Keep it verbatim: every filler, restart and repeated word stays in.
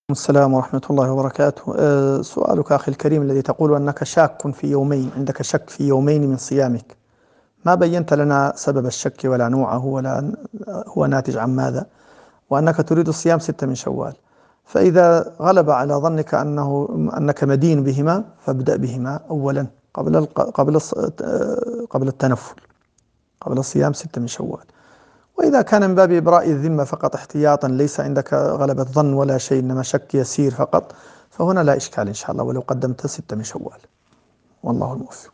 السلام ورحمة الله وبركاته. أه، سؤالك أخي الكريم الذي تقول أنك شاك في يومين، عندك شك في يومين من صيامك، ما بينت لنا سبب الشك ولا نوعه ولا هو ناتج عن ماذا، وأنك تريد الصيام ستة من شوال. فإذا غلب على ظنك أنه أنك مدين بهما فابدأ بهما أولا قبل الق- قبل الص- أه، قبل التنفل، قبل الصيام ستة من شوال. وإذا كان من باب إبراء الذمة فقط احتياطا، ليس عندك غلبة ظن ولا شيء إنما شك يسير فقط، فهنا لا إشكال إن شاء الله ولو قدمت ستة من شوال، والله الموفق.